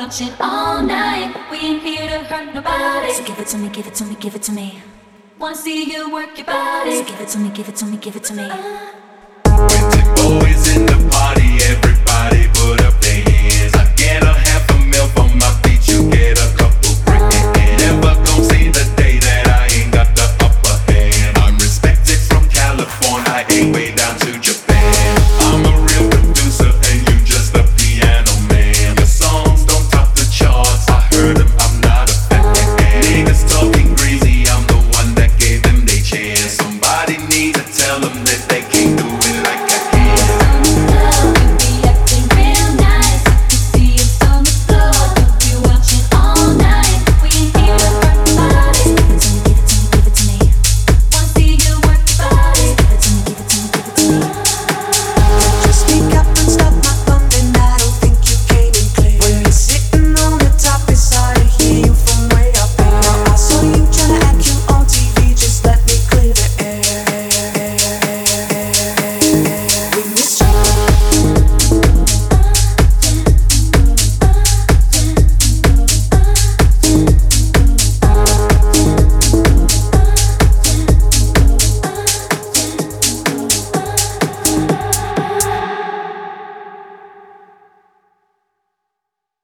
watching all night. We ain't here to hurt nobody. So give it to me, give it to me, give it to me. Wanna see you work your body. So give it to me, give it to me, give it to me.